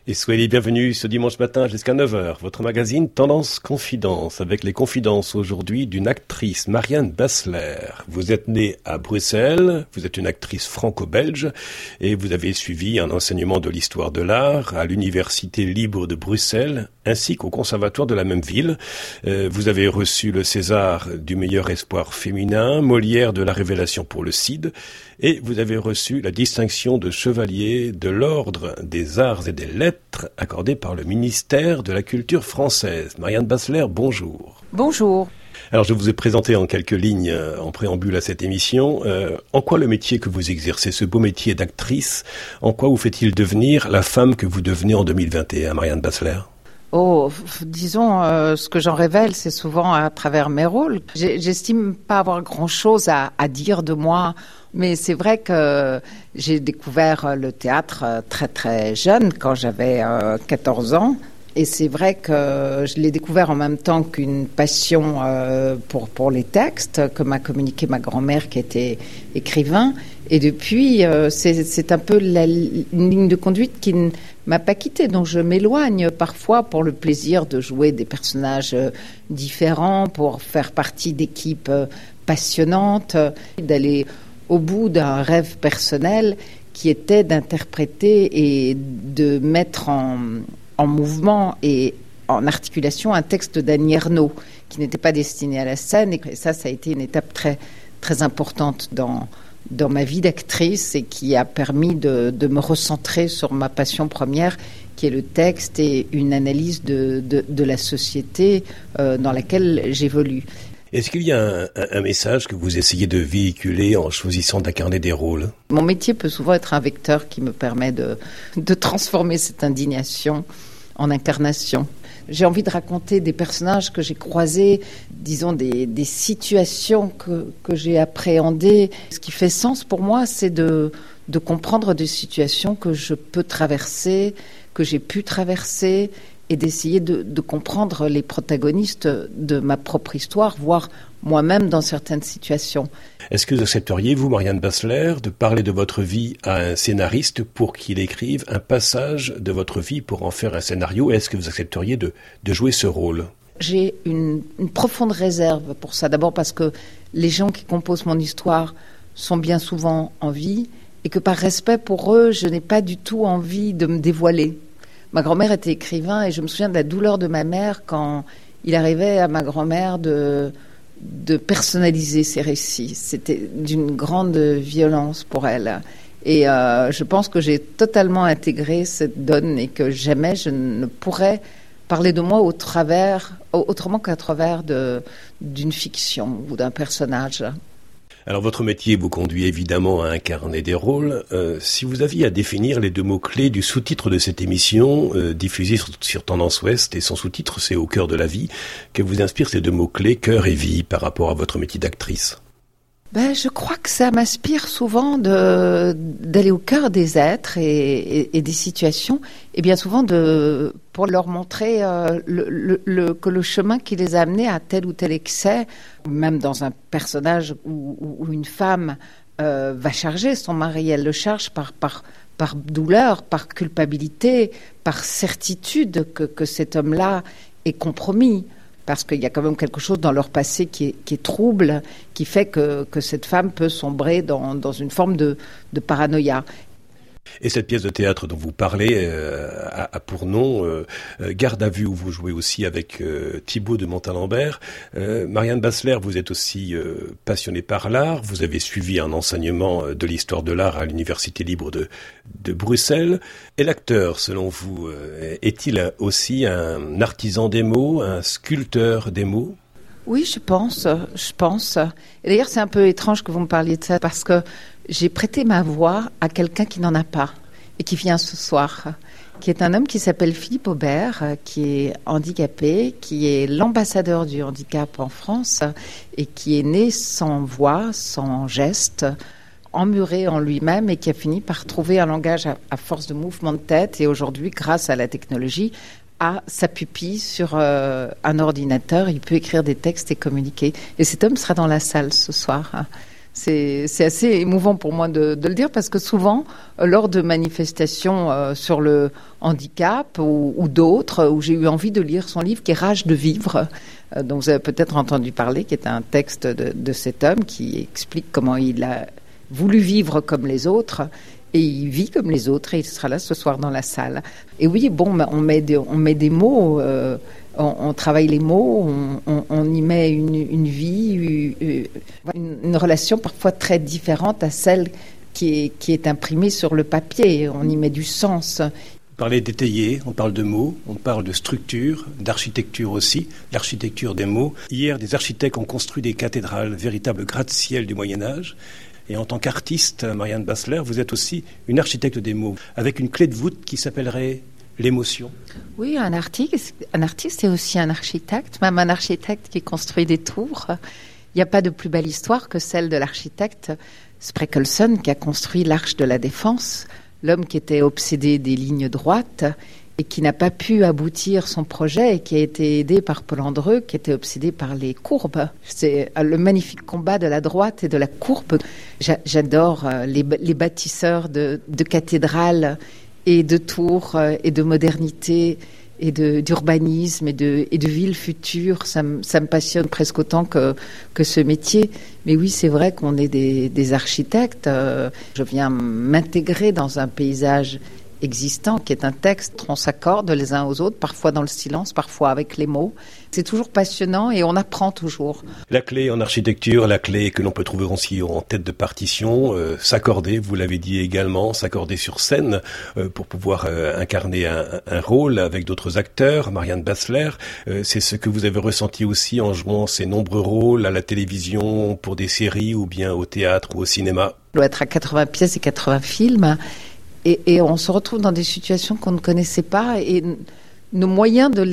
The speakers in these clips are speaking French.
Et soyez les bienvenus ce dimanche matin jusqu'à 9h, votre magazine Tendance Confidence, avec les confidences aujourd'hui d'une actrice, Marianne Bassler. Vous êtes née à Bruxelles, vous êtes une actrice franco-belge et vous avez suivi un enseignement de l'histoire de l'art à l'Université libre de Bruxelles ainsi qu'au conservatoire de la même ville. Vous avez reçu le César du meilleur espoir féminin, Molière de la révélation pour le Cid et vous avez reçu la distinction de chevalier de l'Ordre des Arts et des Lettres accordée par le ministère de la Culture française. Marianne Bassler, bonjour. Bonjour. Alors je vous ai présenté en quelques lignes en préambule à cette émission. En quoi le métier que vous exercez, ce beau métier d'actrice, en quoi vous fait-il devenir la femme que vous devenez en 2021, Marianne Bassler ? Disons, ce que j'en révèle, c'est souvent à travers mes rôles. J'estime pas avoir grand-chose à dire de moi, mais c'est vrai que j'ai découvert le théâtre très très jeune, quand j'avais 14 ans. Et c'est vrai que je l'ai découvert en même temps qu'une passion pour les textes, que m'a communiqué ma grand-mère qui était écrivain. Et depuis, c'est un peu une ligne de conduite qui ne m'a pas quittée. Donc je m'éloigne parfois pour le plaisir de jouer des personnages différents, pour faire partie d'équipes passionnantes, d'aller au bout d'un rêve personnel qui était d'interpréter et de mettre en mouvement et en articulation un texte d'Annie Ernaux qui n'était pas destiné à la scène. Et ça a été une étape très, très importante dans ma vie d'actrice et qui a permis de me recentrer sur ma passion première, qui est le texte et une analyse de la société dans laquelle j'évolue. Est-ce qu'il y a un message que vous essayez de véhiculer en choisissant d'incarner des rôles ? Mon métier peut souvent être un vecteur qui me permet de transformer cette indignation en incarnation. J'ai envie de raconter des personnages que j'ai croisés, disons des situations que j'ai appréhendées. Ce qui fait sens pour moi, c'est de comprendre des situations que je peux traverser, que j'ai pu traverser, et d'essayer de comprendre les protagonistes de ma propre histoire, voire moi-même dans certaines situations. Est-ce que vous accepteriez, vous, Marianne Bassler, de parler de votre vie à un scénariste pour qu'il écrive un passage de votre vie pour en faire un scénario ? Est-ce que vous accepteriez de jouer ce rôle ? J'ai une profonde réserve pour ça. D'abord parce que les gens qui composent mon histoire sont bien souvent en vie et que par respect pour eux, je n'ai pas du tout envie de me dévoiler. Ma grand-mère était écrivain et je me souviens de la douleur de ma mère quand il arrivait à ma grand-mère de personnaliser ses récits. C'était d'une grande violence pour elle. Et je pense que j'ai totalement intégré cette donne et que jamais je ne pourrais parler de moi autrement qu'à travers d'une fiction ou d'un personnage. Alors votre métier vous conduit évidemment à incarner des rôles. Si vous aviez à définir les deux mots-clés du sous-titre de cette émission, diffusée sur Tendance Ouest, et son sous-titre c'est « Au cœur de la vie », que vous inspirent ces deux mots-clés, cœur et vie, par rapport à votre métier d'actrice ? Je crois que ça m'inspire souvent d'aller au cœur des êtres et des situations, et bien souvent pour leur montrer que le chemin qui les a amenés à tel ou tel excès, même dans un personnage où une femme va charger son mari, elle le charge par douleur, par culpabilité, par certitude que cet homme-là est compromis. Parce qu'il y a quand même quelque chose dans leur passé qui est trouble, qui fait que cette femme peut sombrer dans une forme de paranoïa. Et cette pièce de théâtre dont vous parlez a pour nom Garde à vue, où vous jouez aussi avec Thibaut de Montalembert. Marianne Bassler, vous êtes aussi passionnée par l'art. Vous avez suivi un enseignement de l'histoire de l'art à l'Université libre de Bruxelles. Et l'acteur, selon vous, est-il aussi un artisan des mots, un sculpteur des mots ? Oui, je pense. Et d'ailleurs, c'est un peu étrange que vous me parliez de ça, parce que j'ai prêté ma voix à quelqu'un qui n'en a pas et qui vient ce soir, qui est un homme qui s'appelle Philippe Aubert, qui est handicapé, qui est l'ambassadeur du handicap en France et qui est né sans voix, sans geste, emmuré en lui-même et qui a fini par trouver un langage à force de mouvements de tête et aujourd'hui, grâce à la technologie, a sa pupille sur un ordinateur, il peut écrire des textes et communiquer. Et cet homme sera dans la salle ce soir. C'est assez émouvant pour moi de le dire parce que souvent, lors de manifestations sur le handicap ou d'autres, où j'ai eu envie de lire son livre qui est Rage de vivre, dont vous avez peut-être entendu parler, qui est un texte de cet homme qui explique comment il a voulu vivre comme les autres. Et il vit comme les autres et il sera là ce soir dans la salle. Et oui, bon, on met des mots, on travaille les mots, on y met une vie, une relation parfois très différente à celle qui est imprimée sur le papier. On y met du sens. Vous parlez d'étayer, on parle de mots, on parle de structure, d'architecture aussi, l'architecture des mots. Hier, des architectes ont construit des cathédrales, véritables gratte-ciel du Moyen-Âge. Et en tant qu'artiste, Marianne Bassler, vous êtes aussi une architecte des mots, avec une clé de voûte qui s'appellerait l'émotion. Oui, un artiste est aussi un architecte, même un architecte qui construit des tours. Il n'y a pas de plus belle histoire que celle de l'architecte Spreckelsen qui a construit l'Arche de la Défense, l'homme qui était obsédé des lignes droites et qui n'a pas pu aboutir son projet et qui a été aidé par Paul Andreu, qui était obsédé par les courbes. C'est le magnifique combat de la droite et de la courbe. J'adore les bâtisseurs de cathédrales et de tours et de modernité et d'urbanisme et de villes futures. Ça me passionne presque autant que ce métier. Mais oui, c'est vrai qu'on est des architectes. Je viens m'intégrer dans un paysage existant, qui est un texte, on s'accorde les uns aux autres, parfois dans le silence, parfois avec les mots. C'est toujours passionnant et on apprend toujours. La clé en architecture, la clé que l'on peut trouver aussi en tête de partition, s'accorder, vous l'avez dit également, s'accorder sur scène pour pouvoir incarner un rôle avec d'autres acteurs. Marianne Bassler, c'est ce que vous avez ressenti aussi en jouant ces nombreux rôles à la télévision, pour des séries ou bien au théâtre ou au cinéma. On doit être à 80 pièces et 80 films. Et on se retrouve dans des situations qu'on ne connaissait pas et nos moyens de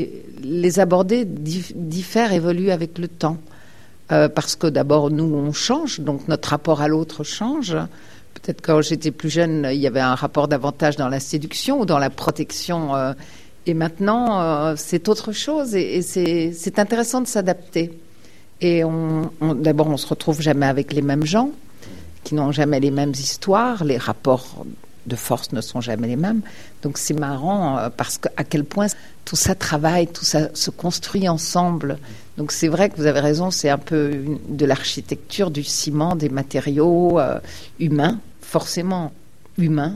les aborder diffèrent, évoluent avec le temps. Parce que d'abord, nous, on change, donc notre rapport à l'autre change. Peut-être quand j'étais plus jeune, il y avait un rapport davantage dans la séduction ou dans la protection. Et maintenant, c'est autre chose et c'est intéressant de s'adapter. Et d'abord, on se retrouve jamais avec les mêmes gens qui n'ont jamais les mêmes histoires, les rapports de force ne sont jamais les mêmes. Donc c'est marrant parce qu'à quel point tout ça travaille, tout ça se construit ensemble. Donc c'est vrai que vous avez raison, c'est un peu de l'architecture, du ciment, des matériaux humains, forcément humains.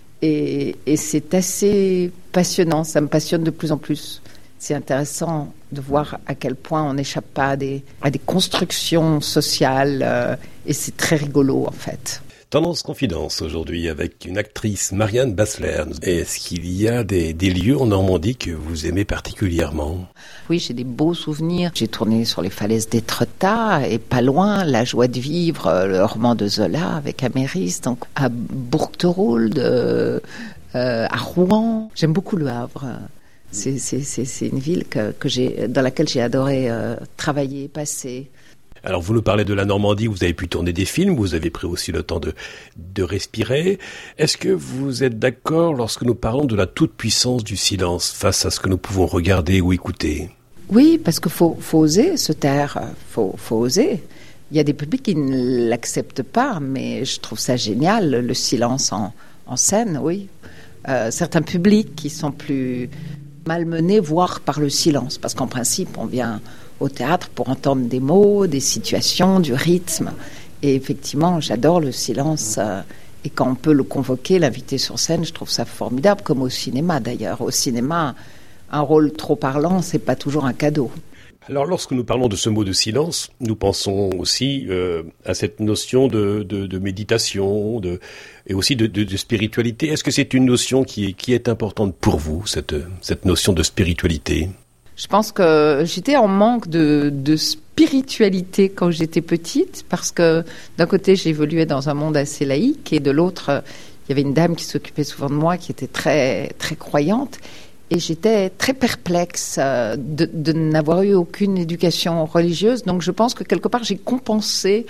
Et c'est assez passionnant, ça me passionne de plus en plus. C'est intéressant de voir à quel point on n'échappe pas à des constructions sociales et c'est très rigolo en fait. Tendance Confidence aujourd'hui avec une actrice, Marianne Bassler. Est-ce qu'il y a des lieux en Normandie que vous aimez particulièrement? Oui, j'ai des beaux souvenirs. J'ai tourné sur les falaises d'Étretat et pas loin, La joie de vivre, le roman de Zola avec Améris, donc à Bourg-de-Rôle, à Rouen. J'aime beaucoup Le Havre. C'est une ville dans laquelle j'ai adoré travailler et passer. Alors vous nous parlez de la Normandie, vous avez pu tourner des films, vous avez pris aussi le temps de respirer. Est-ce que vous êtes d'accord lorsque nous parlons de la toute-puissance du silence face à ce que nous pouvons regarder ou écouter? Oui, parce qu'il faut oser se taire, faut oser. Il y a des publics qui ne l'acceptent pas, mais je trouve ça génial, le silence en scène, oui. Certains publics qui sont plus malmenés, voire par le silence, parce qu'en principe, on vient au théâtre pour entendre des mots, des situations, du rythme. Et effectivement, j'adore le silence. Et quand on peut le convoquer, l'inviter sur scène, je trouve ça formidable, comme au cinéma d'ailleurs. Au cinéma, un rôle trop parlant, c'est pas toujours un cadeau. Alors, lorsque nous parlons de ce mot de silence, nous pensons aussi à cette notion de méditation et aussi de spiritualité. Est-ce que c'est une notion qui est importante pour vous, cette notion de spiritualité? Je pense que j'étais en manque de spiritualité quand j'étais petite, parce que d'un côté, j'évoluais dans un monde assez laïque, et de l'autre, il y avait une dame qui s'occupait souvent de moi, qui était très, très croyante. Et j'étais très perplexe de n'avoir eu aucune éducation religieuse. Donc je pense que quelque part, j'ai compensé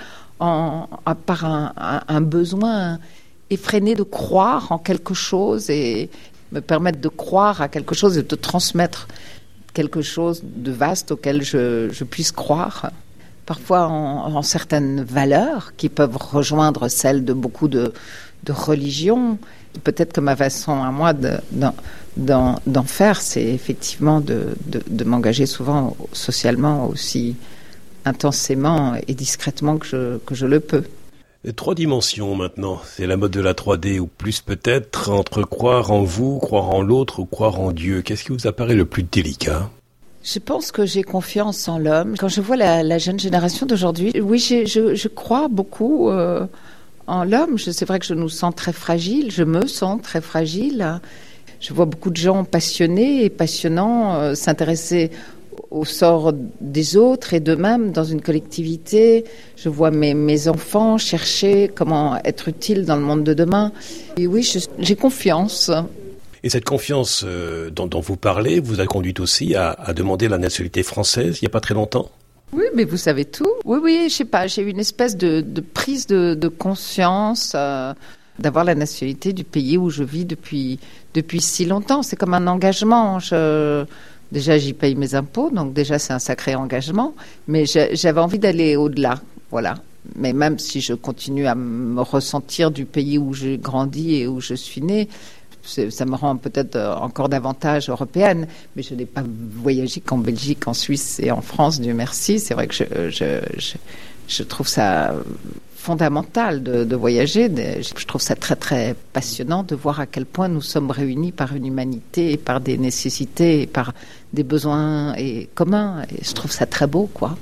par un besoin effréné de croire en quelque chose et me permettre de croire à quelque chose et de transmettre quelque chose de vaste auquel je puisse croire. parfois en certaines valeurs qui peuvent rejoindre celles de beaucoup de religions. Peut-être que ma façon à moi d'en faire, c'est effectivement de m'engager souvent socialement aussi intensément et discrètement que je le peux. 3 dimensions maintenant, c'est la mode de la 3D ou plus peut-être, entre croire en vous, croire en l'autre ou croire en Dieu. Qu'est-ce qui vous apparaît le plus délicat ? Je pense que j'ai confiance en l'homme. Quand je vois la jeune génération d'aujourd'hui, oui, je crois beaucoup en l'homme. C'est vrai que je me sens très fragile. Je vois beaucoup de gens passionnés et passionnants s'intéresser au sort des autres et d'eux-mêmes dans une collectivité. Je vois mes enfants chercher comment être utiles dans le monde de demain. Et oui, j'ai confiance. Et cette confiance dont vous parlez vous a conduite aussi à demander la nationalité française il n'y a pas très longtemps ? Oui, mais vous savez tout. Oui, je sais pas, j'ai eu une espèce de prise de conscience d'avoir la nationalité du pays où je vis depuis si longtemps. C'est comme un engagement. Déjà, j'y paye mes impôts, donc déjà, c'est un sacré engagement. Mais j'avais envie d'aller au-delà, voilà. Mais même si je continue à me ressentir du pays où j'ai grandi et où je suis née, ça me rend peut-être encore davantage européenne. Mais je n'ai pas voyagé qu'en Belgique, en Suisse et en France, Dieu merci. C'est vrai que je trouve ça fondamental de voyager. Je trouve ça très, très passionnant de voir à quel point nous sommes réunis par une humanité, et par des nécessités, et par des besoins communs. Et je trouve ça très beau, quoi.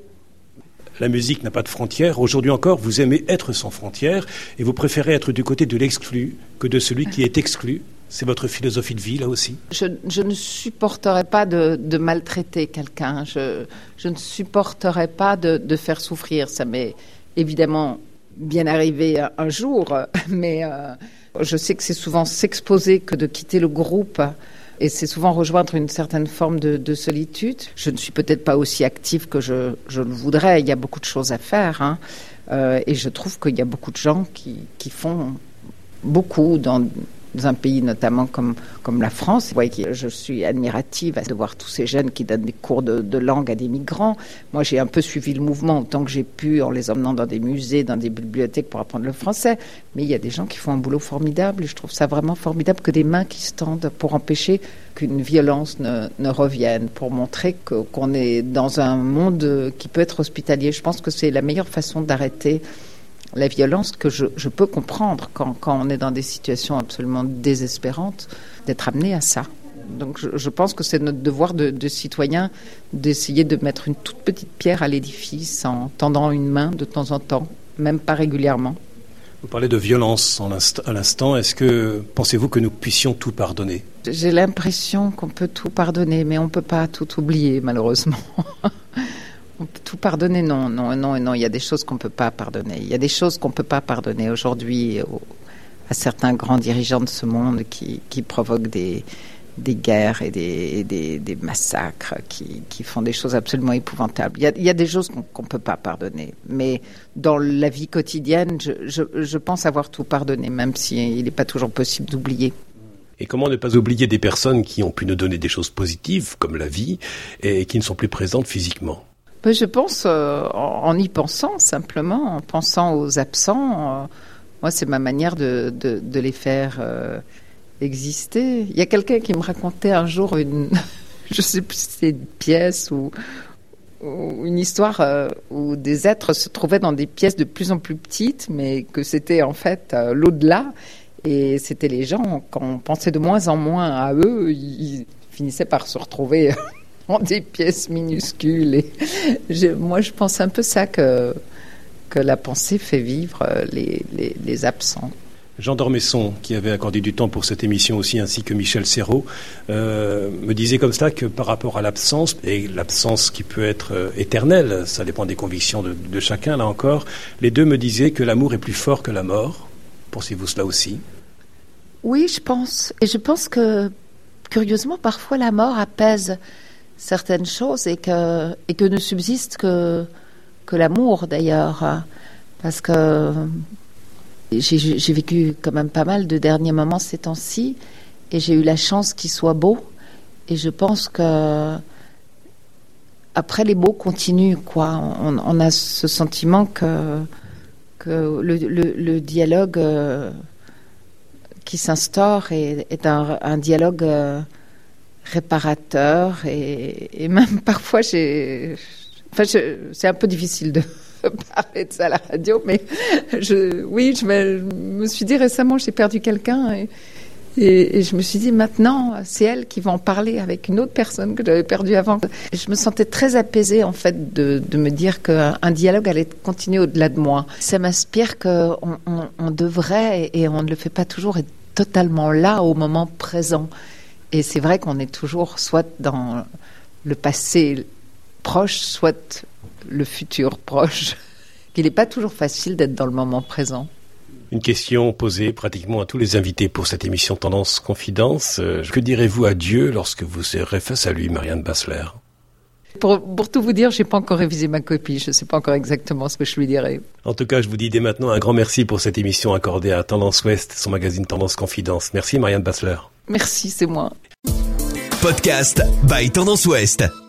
La musique n'a pas de frontières. Aujourd'hui encore, vous aimez être sans frontières et vous préférez être du côté de l'exclu que de celui qui est exclu. C'est votre philosophie de vie, là aussi ? Je ne supporterais pas de maltraiter quelqu'un. Je ne supporterais pas de faire souffrir. Ça m'est évidemment bien arrivé un jour, mais je sais que c'est souvent s'exposer que de quitter le groupe. Et c'est souvent rejoindre une certaine forme de solitude. Je ne suis peut-être pas aussi active que je le voudrais. Il y a beaucoup de choses à faire. Et je trouve qu'il y a beaucoup de gens qui font beaucoup dans un pays notamment comme la France. Je suis admirative de voir tous ces jeunes qui donnent des cours de langue à des migrants. Moi, j'ai un peu suivi le mouvement autant que j'ai pu en les emmenant dans des musées, dans des bibliothèques pour apprendre le français. Mais il y a des gens qui font un boulot formidable et je trouve ça vraiment formidable que des mains qui se tendent pour empêcher qu'une violence ne revienne, pour montrer qu'on est dans un monde qui peut être hospitalier. Je pense que c'est la meilleure façon d'arrêter la violence que je peux comprendre quand on est dans des situations absolument désespérantes, d'être amené à ça. Donc je pense que c'est notre devoir de citoyen d'essayer de mettre une toute petite pierre à l'édifice en tendant une main de temps en temps, même pas régulièrement. Vous parlez de violence à l'instant. Est-ce que pensez-vous que nous puissions tout pardonner ? J'ai l'impression qu'on peut tout pardonner, mais on ne peut pas tout oublier, malheureusement. On peut tout pardonner, non. Il y a des choses qu'on ne peut pas pardonner. Il y a des choses qu'on ne peut pas pardonner aujourd'hui à certains grands dirigeants de ce monde qui provoquent des guerres et des massacres, qui font des choses absolument épouvantables. Il y a des choses qu'on ne peut pas pardonner. Mais dans la vie quotidienne, je pense avoir tout pardonné, même s'il n'est pas toujours possible d'oublier. Et comment ne pas oublier des personnes qui ont pu nous donner des choses positives, comme la vie, et qui ne sont plus présentes physiquement ? Je pense, en y pensant simplement, en pensant aux absents, moi c'est ma manière de les faire exister. Il y a quelqu'un qui me racontait un jour je sais plus si c'est une pièce ou une histoire où des êtres se trouvaient dans des pièces de plus en plus petites, mais que c'était en fait l'au-delà. Et c'était les gens, quand on pensait de moins en moins à eux, ils finissaient par se retrouver dans des pièces minuscules. Et moi, je pense un peu ça que la pensée fait vivre les absents. Jean d'Ormesson, qui avait accordé du temps pour cette émission aussi, ainsi que Michel Serrault, me disait comme ça que par rapport à l'absence, et l'absence qui peut être éternelle, ça dépend des convictions de chacun, là encore, les deux me disaient que l'amour est plus fort que la mort. Pensez-vous cela aussi ? Oui, je pense. Et je pense que, curieusement, parfois la mort apaise certaines choses et que ne subsiste que l'amour, d'ailleurs. Parce que j'ai vécu quand même pas mal de derniers moments ces temps-ci et j'ai eu la chance qu'il soit beau. Et je pense que après les mots continuent, quoi. On a ce sentiment que le dialogue qui s'instaure est un dialogue réparateur et même parfois c'est un peu difficile de parler de ça à la radio, mais je me suis dit récemment, j'ai perdu quelqu'un et je me suis dit maintenant, c'est elle qui va en parler avec une autre personne que j'avais perdue avant. Et je me sentais très apaisée en fait de me dire qu'un dialogue allait continuer au-delà de moi. Ça m'inspire qu'on devrait, et on ne le fait pas toujours, être totalement là au moment présent. Et c'est vrai qu'on est toujours soit dans le passé proche, soit le futur proche. Il n'est pas toujours facile d'être dans le moment présent. Une question posée pratiquement à tous les invités pour cette émission Tendance Confidence. Que direz-vous à Dieu lorsque vous serez face à lui, Marianne Bassler ? Pour tout vous dire, je n'ai pas encore révisé ma copie. Je ne sais pas encore exactement ce que je lui dirai. En tout cas, je vous dis dès maintenant un grand merci pour cette émission accordée à Tendance Ouest, son magazine Tendance Confidence. Merci Marianne Bassler. Merci, c'est moi. Podcast by Tendance Ouest.